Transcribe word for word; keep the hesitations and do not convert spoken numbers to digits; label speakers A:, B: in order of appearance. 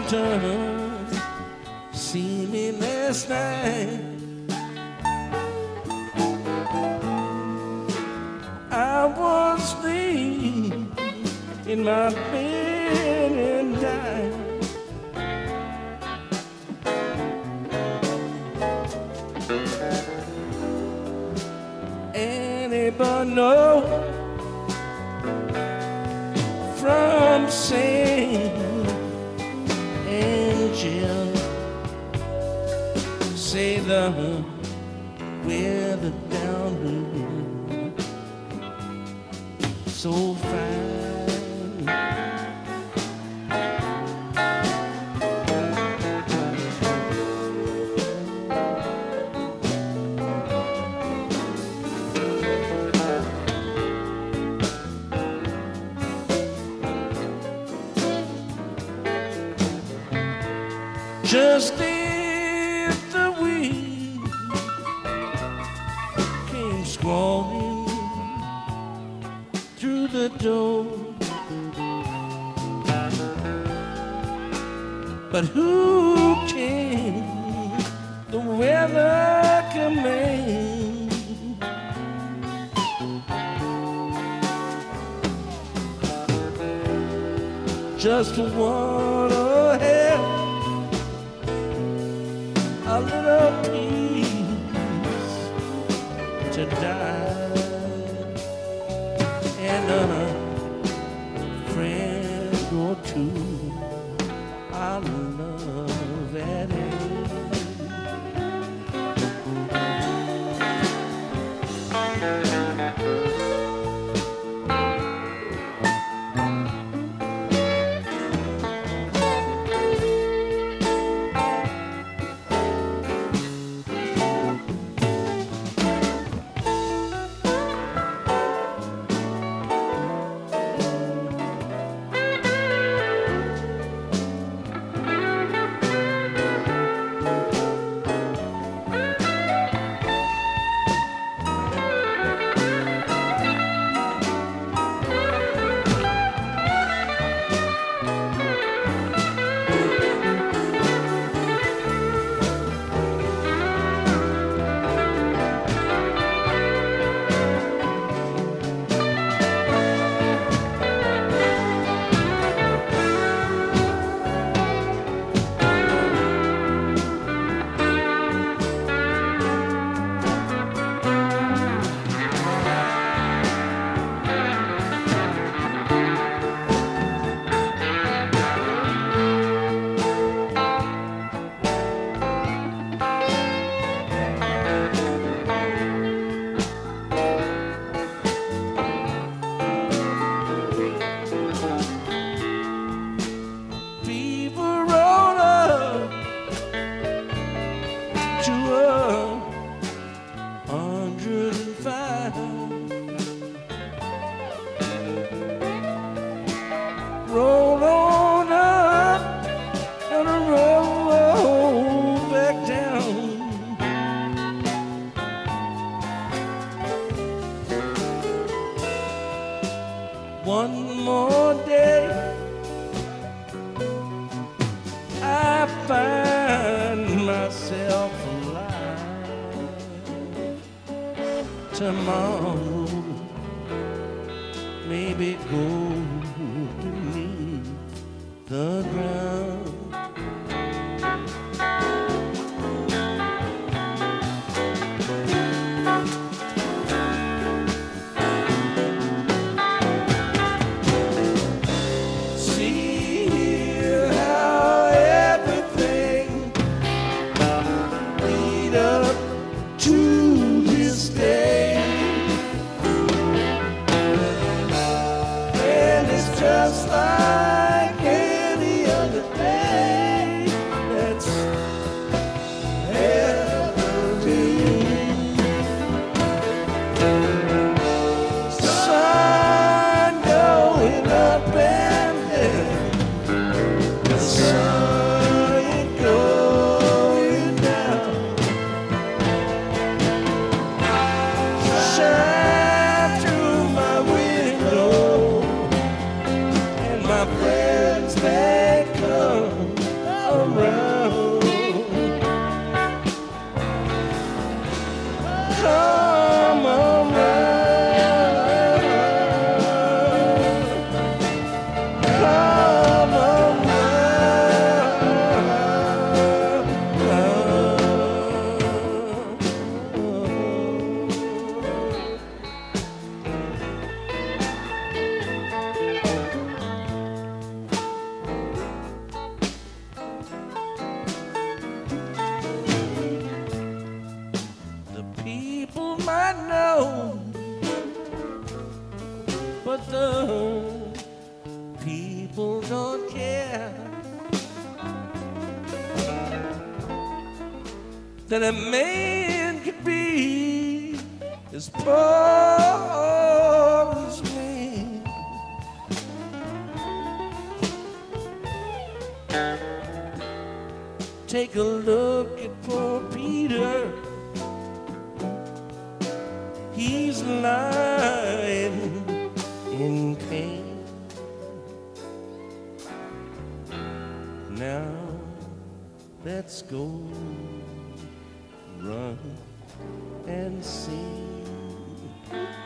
A: turn. See me last night. I was asleep in my bed and died. Anybody know from Saint Angel? Say the weather down here so fine. Just if the wind came squalling through the door, but who can the weather command? Just one ahead, a little piece to die, and a friend or two I love at it. Roll on up and roll back down. One more day, I find myself alive. Tomorrow, maybe go beneath the ground. See here how everything lead up to this day, and it's just like any other day that's ever been. Sun going up and down, the sun going down. Shine through my window, and my friends they come people don't care that a man could be as poor as me. Take a look at poor Peter. He's lying in pain. Now let's go run and see